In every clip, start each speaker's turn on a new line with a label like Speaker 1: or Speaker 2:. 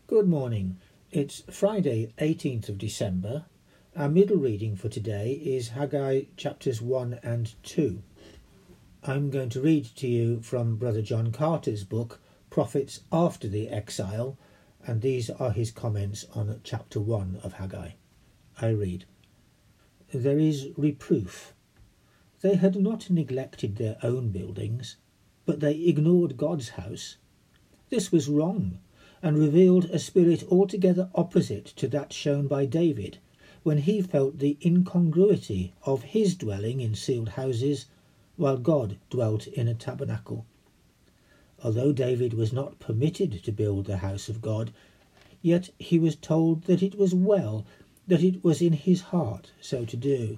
Speaker 1: Good morning. It's Friday, 18th of December. Our middle reading for today is Haggai chapters 1 and 2. I'm going to read to you from Brother John Carter's book, Prophets After the Exile, and these are his comments on chapter 1 of Haggai. I read, "There is reproof. They had not neglected their own buildings, but they ignored God's house. This was wrong, and revealed a spirit altogether opposite to that shown by David, when he felt the incongruity of his dwelling in sealed houses, while God dwelt in a tabernacle. Although David was not permitted to build the house of God, yet he was told that it was well, that it was in his heart so to do.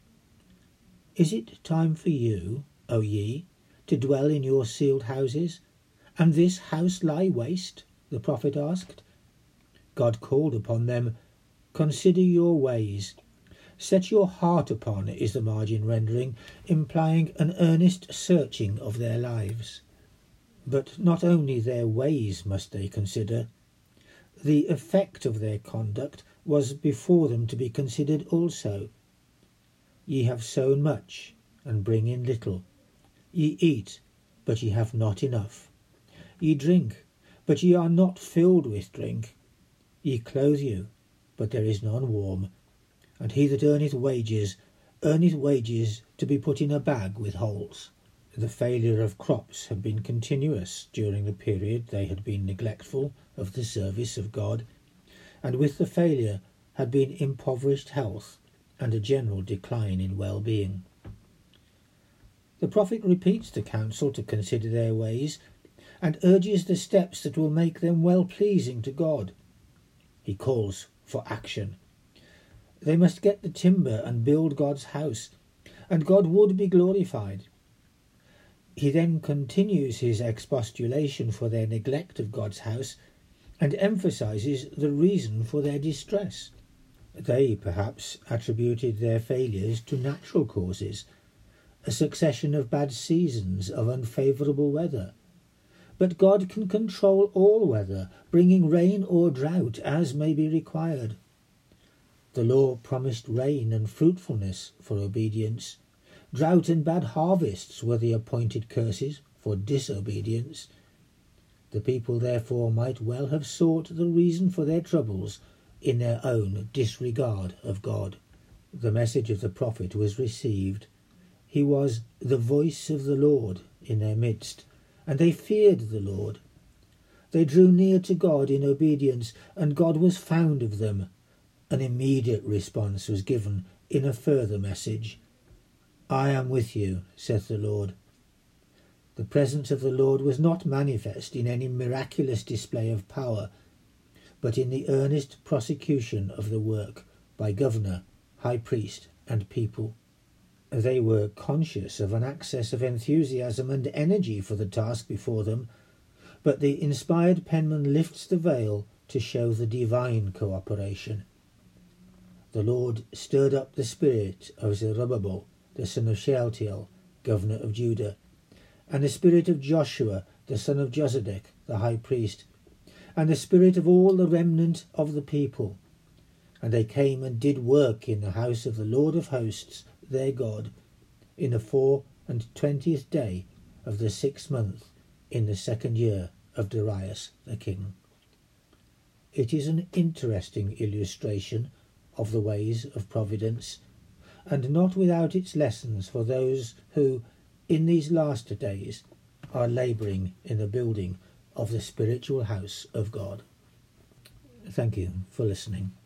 Speaker 1: Is it time for you, O ye, to dwell in your sealed houses, and this house lie waste?" the prophet asked. God called upon them, "Consider your ways. Set your heart upon," is the margin rendering, implying an earnest searching of their lives. But not only their ways must they consider. The effect of their conduct was before them to be considered also. "Ye have sown much, and bring in little. Ye eat, but ye have not enough. Ye drink, but ye are not filled with drink. Ye clothe you, but there is none warm. And he that earneth wages to be put in a bag with holes." The failure of crops had been continuous during the period they had been neglectful of the service of God, and with the failure had been impoverished health and a general decline in well-being. The prophet repeats the counsel to consider their ways, and urges the steps that will make them well-pleasing to God. He calls for action. They must get the timber and build God's house, and God would be glorified. He then continues his expostulation for their neglect of God's house, and emphasizes the reason for their distress. They perhaps attributed their failures to natural causes, a succession of bad seasons of unfavourable weather. But God can control all weather, bringing rain or drought as may be required. The law promised rain and fruitfulness for obedience. Drought and bad harvests were the appointed curses for disobedience. The people therefore might well have sought the reason for their troubles in their own disregard of God. The message of the prophet was received. He was the voice of the Lord in their midst, and they feared the Lord. They drew near to God in obedience, and God was found of them. An immediate response was given in a further message. "I am with you, saith the Lord." The presence of the Lord was not manifest in any miraculous display of power, but in the earnest prosecution of the work by governor, high priest, and people. They were conscious of an access of enthusiasm and energy for the task before them, but the inspired penman lifts the veil to show the divine cooperation. The Lord stirred up the spirit of Zerubbabel, the son of Shealtiel, governor of Judah, and the spirit of Joshua, the son of Josedek, the high priest, and the spirit of all the remnant of the people. And they came and did work in the house of the Lord of hosts, their God, in the 24th day of the 6th month, in the 2nd year of Darius the king. It is an interesting illustration of the ways of providence, and not without its lessons for those who, in these last days, are labouring in the building of the spiritual house of God. Thank you for listening.